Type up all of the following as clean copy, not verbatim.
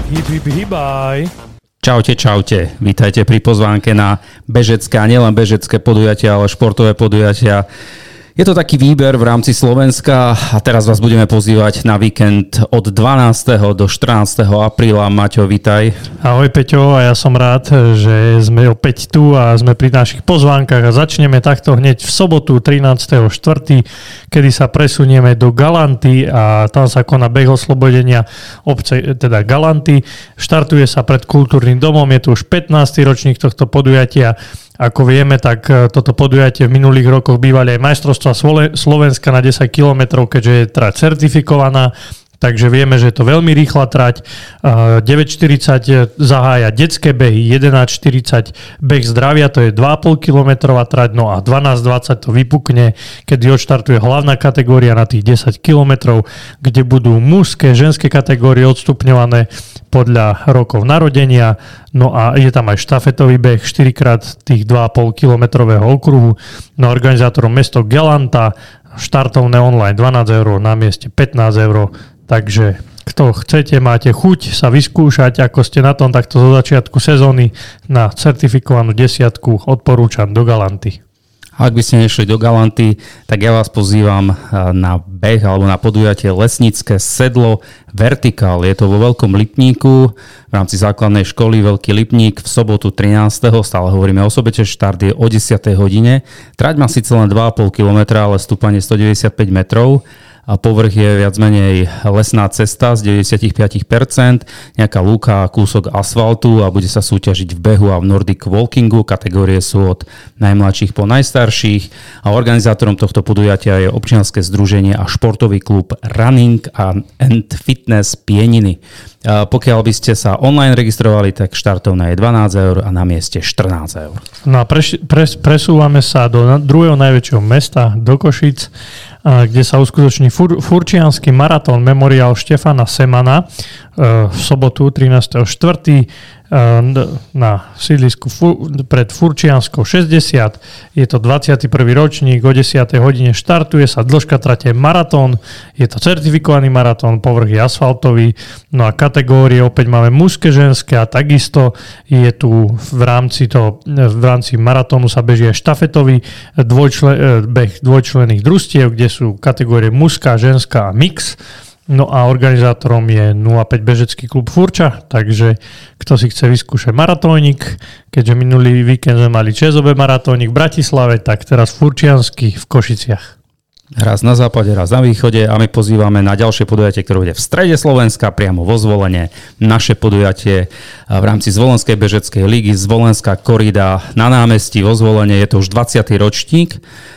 Hibaj. Čaute. Vítajte pri pozvánke na bežecké a nielen bežecké podujatia, ale športové podujatia. Je to taký výber v rámci Slovenska a teraz vás budeme pozývať na víkend od 12. do 14. apríla. Maťo, vítaj. Ahoj Peťo, a ja som rád, že sme opäť tu a sme pri našich pozvánkach a začneme takto hneď v sobotu 13.4., kedy sa presunieme do Galanty a tam sa koná beh oslobodenia obce, teda Galanty. Štartuje sa pred kultúrnym domom, je tu už 15. ročník tohto podujatia. Ako vieme, tak toto podujatie v minulých rokoch bývali aj majstrovstvá Slovenska na 10 km, keďže je trať certifikovaná. Takže vieme, že je to veľmi rýchla trať. 9.40 zahája detské behy, 11.40 beh zdravia, to je 2,5 kilometrová trať, no a 12.20 to vypukne, kedy odštartuje hlavná kategória na tých 10 kilometrov, kde budú mužské, ženské kategórie odstupňované podľa rokov narodenia. No a je tam aj štafetový beh 4x tých 2,5 kilometrového okruhu. No organizátorom mesto Galanta, štartovné online 12 €, na mieste 15 €. Takže kto chcete, máte chuť sa vyskúšať, ako ste na tom takto zo začiatku sezóny na certifikovanú desiatku, odporúčam do Galanty. Ak by ste nešli do Galanty, tak ja vás pozývam na beh alebo na podujatie Lesnícke sedlo Vertikál. Je to vo Veľkom Lipníku v rámci základnej školy Veľký Lipník v sobotu 13. Stále hovoríme o sobete, štart je o 10. hodine. Trať má síce len 2,5 km, ale stúpanie 195 metrov. A povrch je viac menej lesná cesta z 95%, nejaká lúka, kúsok asfaltu a bude sa súťažiť v behu a v Nordic Walkingu. Kategórie sú od najmladších po najstarších a organizátorom tohto podujatia je občianske združenie a športový klub Running and Fitness Pieniny. Pokiaľ by ste sa online registrovali, tak štartovná je 12 € a na mieste 14 €. No a presúvame sa do druhého najväčšieho mesta, do Košíc, kde sa uskutoční Furčiansky maratón Memoriál Štefana Semana v sobotu 13.4. na sídlisku pred Furčianskou 60. Je to 21. ročník, o 10. hodine štartuje sa, dĺžka trate maratón, je to certifikovaný maratón, povrch je asfaltový, no a kategórie opäť máme mužské, ženské a takisto je tu v rámci maratónu sa beží aj štafetový beh dvojčlenných družstiev, kde sú kategórie mužská, ženská a mix. No a organizátorom je 05 bežecký klub Furča, takže kto si chce vyskúšať maratónik, keďže minulý víkend sme mali ČSOB maratónik v Bratislave, tak teraz Furčiansky v Košiciach. Raz na západe, raz na východe a my pozývame na ďalšie podujatie, ktoré bude v strede Slovenska, priamo vo Zvolene. Naše podujatie v rámci Zvolenskej bežeckej ligy, Zvolenská korida na námestí vo Zvolene, je to už 20. ročník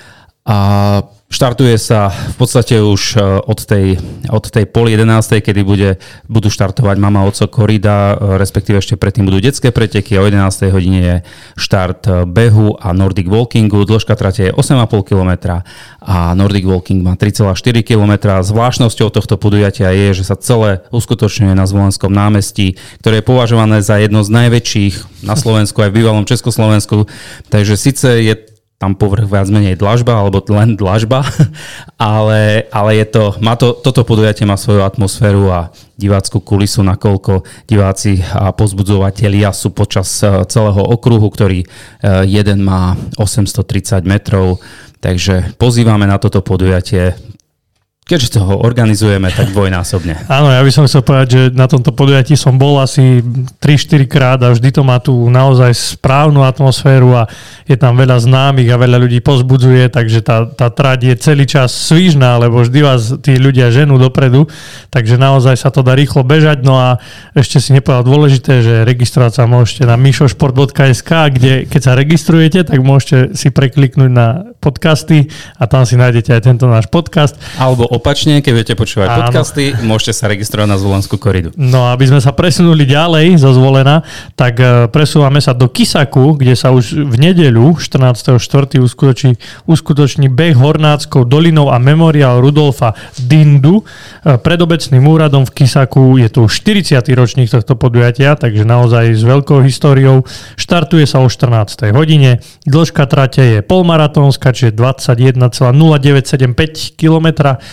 a štartuje sa v podstate už od tej 10:30, kedy budú štartovať mama, oco, korida, respektíve ešte predtým budú detské preteky a o 11. hodine je štart behu a Nordic Walkingu. Dĺžka trate je 8,5 km a Nordic Walking má 3,4 km. Zvláštnosťou tohto podujatia je, že sa celé uskutočňuje na Zvolenskom námestí, ktoré je považované za jedno z najväčších na Slovensku aj v bývalom Československu. Takže síce je tam povrch viac menej dlažba, alebo len dlažba, ale toto podujatie má svoju atmosféru a divácku kulisu, nakoľko diváci a pozbudzovatelia sú počas celého okruhu, ktorý jeden má 830 metrov, takže pozývame na toto podujatie. Keďže ho organizujeme, tak dvojnásobne. Áno, ja by som chcel povedať, že na tomto podujatí som bol asi 3-4 krát a vždy to má tu naozaj správnu atmosféru a je tam veľa známych a veľa ľudí pozbudzuje, takže tá trať je celý čas svižná, lebo vždy vás tí ľudia ženú dopredu, takže naozaj sa to dá rýchlo bežať. No a ešte si nepovedal dôležité, že registrovať sa môžete na mišošport.sk, kde keď sa registrujete, tak môžete si prekliknúť na podcasty a tam si nájdete aj tento náš podcast. Alebo opačne, keď budete počúvať podcasty, môžete sa registrovať na Zvolenskú koridu. No aby sme sa presunuli ďalej zo Zvolena, tak presúvame sa do Kisaku, kde sa už v nedeľu 14.4. uskutoční beh Hornáckou dolinou a memoriál Rudolfa Dindu pred obecným úradom v Kisaku. Je to už 40. ročník tohto podujatia, takže naozaj s veľkou históriou. Štartuje sa o 14. hodine. Dĺžka trate je polmaratónska, čiže 21,0975 km.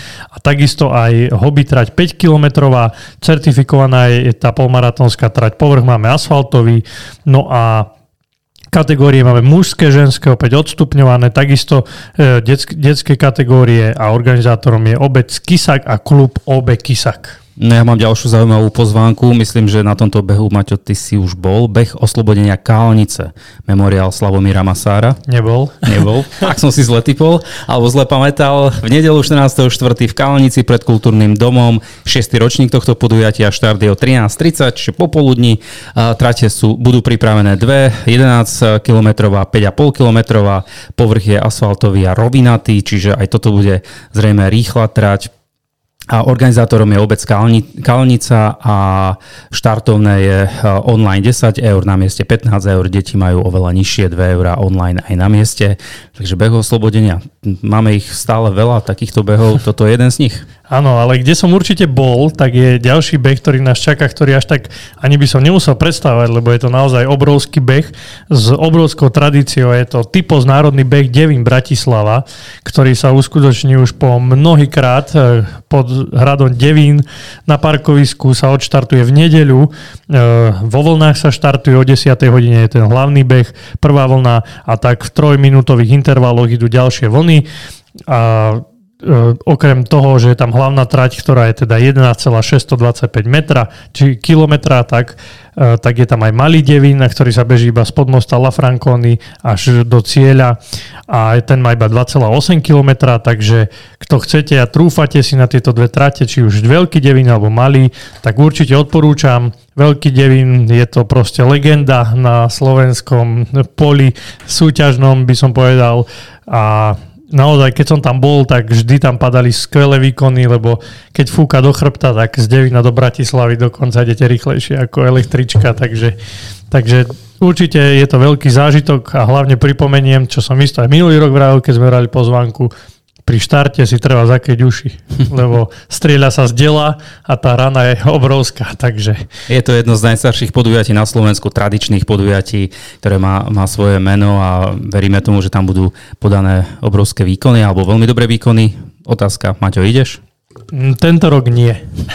a takisto aj hobby trať 5-kilometrová, certifikovaná je tá polmaratónska trať, povrch máme asfaltový, no a kategórie máme mužské, ženské, opäť odstupňované, takisto detské kategórie a organizátorom je obec Kisak a klub OB Kisak. No ja mám ďalšiu zaujímavú pozvánku. Myslím, že na tomto behu, Maťo, ty si už bol. Beh oslobodenia Kálnice. Memoriál Slavomíra Masára. Nebol. Ak som si zle typol, alebo zle pamätal. V nedeľu 14.4. v Kálnici pred Kultúrnym domom. 6. ročník tohto podujatia. Štart je o 13.30, čiže popoludní. Trate budú pripravené 11 kilometrová, 5,5 kilometrová. Povrch je asfaltový a rovinatý, čiže aj toto bude zrejme rýchla trať. A organizátorom je obec Kalnica a štartovné je online 10 eur, na mieste 15 eur, deti majú oveľa nižšie 2 eur online aj na mieste. Takže beh oslobodenia, máme ich stále veľa, takýchto behov, toto je jeden z nich. Áno, ale kde som určite bol, tak je ďalší beh, ktorý nás čaká, ktorý až tak ani by som nemusel predstavovať, lebo je to naozaj obrovský beh s obrovskou tradíciou. Je to Typos národný beh Devín Bratislava, ktorý sa uskutoční už po mnohýkrát pod hradom Devín. Na parkovisku sa odštartuje v nedeľu. Vo vlnách sa štartuje o 10. hodine, je ten hlavný beh, prvá vlna a tak v 3-minútových intervaloch idú ďalšie vlny. A okrem toho, že je tam hlavná trať, ktorá je teda 1,625 metra, či kilometra, tak je tam aj malý Devín, na ktorý sa beží iba spod mosta La Franconi až do cieľa a ten má iba 2,8 kilometra, takže kto chcete a trúfate si na tieto dve trate, či už veľký Devín alebo malý, tak určite odporúčam. Veľký Devín je to proste legenda na slovenskom poli súťažnom, by som povedal, a naozaj, keď som tam bol, tak vždy tam padali skvelé výkony, lebo keď fúka do chrbta, tak z Devína do Bratislavy dokonca idete rýchlejšie ako električka, takže určite je to veľký zážitok a hlavne pripomeniem, čo som isto aj minulý rok vravil, keď sme hrali pozvánku, pri štarte si treba zakryť uši, lebo strieľa sa z dela a tá rana je obrovská, takže... Je to jedno z najstarších podujatí na Slovensku, tradičných podujatí, ktoré má svoje meno a veríme tomu, že tam budú podané obrovské výkony alebo veľmi dobré výkony. Otázka, Maťo, ideš? Tento rok nie.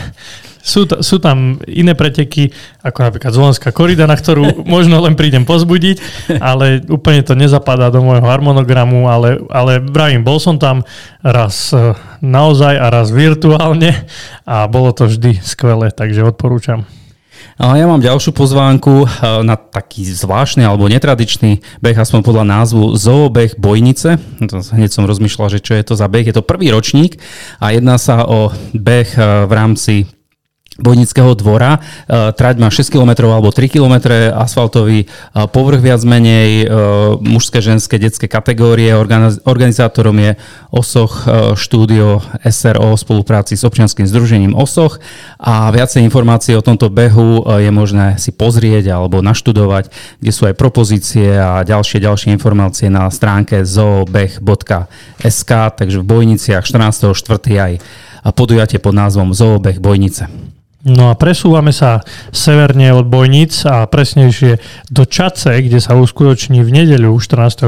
Sú tam iné preteky, ako napríklad Zvolenská korida, na ktorú možno len prídem pozbudiť, ale úplne to nezapadá do môjho harmonogramu, ale vravím, bol som tam raz naozaj a raz virtuálne a bolo to vždy skvelé, takže odporúčam. A ja mám ďalšiu pozvánku na taký zvláštny alebo netradičný beh, aspoň podľa názvu Zoobeh Bojnice. Hneď som rozmýšľal, že čo je to za beh. Je to prvý ročník a jedná sa o beh v rámci Bojnického dvora. Trať má 6 km alebo 3 km, asfaltový povrch viac menej, mužské, ženské, detské kategórie. Organizátorom je OSOCH štúdio SRO v spolupráci s občianskym združením OSOCH a viacej informácií o tomto behu je možné si pozrieť alebo naštudovať, kde sú aj propozície a ďalšie informácie na stránke zoobeh.sk, takže v Bojniciach 14.4. aj podujatie pod názvom Zoobeh Bojnice. No a presúvame sa severne od Bojnic a presnejšie do Čadce, kde sa uskutoční v nedeľu 14.4.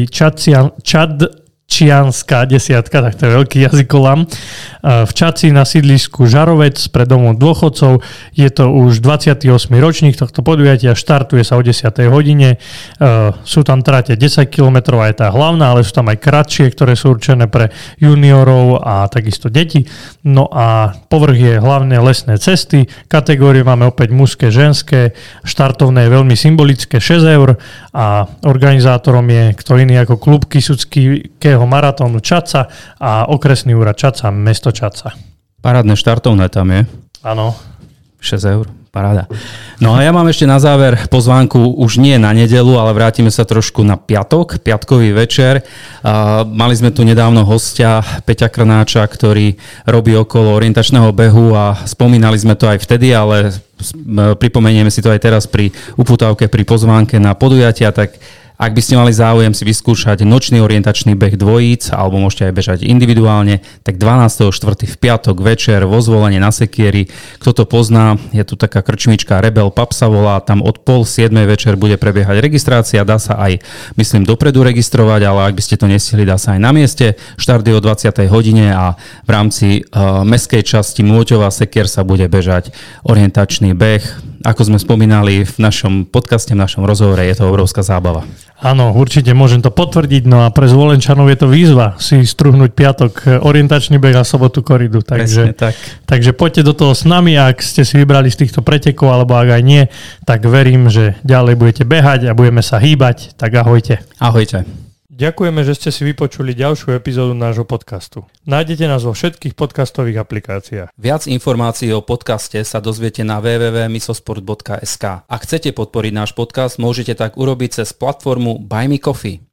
Čadčianská desiatka, tak to je veľký jazykolam. V Čadci na sídlisku Žarovec pred domom dôchodcov. Je to už 28. ročník tohto podujatia, štartuje sa o 10. hodine. Sú tam trate 10 km, je tá hlavná, ale sú tam aj kratšie, ktoré sú určené pre juniorov a takisto deti. No a povrch je hlavne lesné cesty. Kategórie máme opäť mužské, ženské. Štartovné je veľmi symbolické 6 eur a organizátorom je kto iný ako klub Kisuckého maratónu Čadca a okresný úrad Čadca, mesto Čadca. Parádne štartovné tam je. Áno. 6 eur, paráda. No a ja mám ešte na záver pozvánku už nie na nedeľu, ale vrátime sa trošku na piatkový večer. Mali sme tu nedávno hostia Peťa Krnáča, ktorý robí okolo orientačného behu a spomínali sme to aj vtedy, ale pripomenieme si to aj teraz pri upútavke, pri pozvánke na podujatia, tak Ak by ste mali záujem si vyskúšať nočný orientačný beh dvojíc, alebo môžete aj bežať individuálne, tak 12.4. v piatok večer vo Zvolenie na Sekieri. Kto to pozná, je tu taká krčmička Rebel Pub sa volá, tam od 6:30 večer bude prebiehať registrácia, dá sa aj, myslím, dopredu registrovať, ale ak by ste to nestihli, dá sa aj na mieste. Štart je o 20. hodine a v rámci mestskej časti Môťová Sekier sa bude bežať orientačný beh. Ako sme spomínali v našom podcaste, v našom rozhovore, je to obrovská zábava. Áno, určite môžem to potvrdiť, no a pre Zvolenčanov je to výzva si strúhnuť piatok orientačný beh a sobotu koridu. Takže poďte do toho s nami, ak ste si vybrali z týchto pretekov, alebo ak aj nie, tak verím, že ďalej budete behať a budeme sa hýbať. Tak ahojte. Ahojte. Ďakujeme, že ste si vypočuli ďalšiu epizódu nášho podcastu. Nájdete nás vo všetkých podcastových aplikáciách. Viac informácií o podcaste sa dozviete na www.misosport.sk. Ak chcete podporiť náš podcast, môžete tak urobiť cez platformu Buy Me Coffee.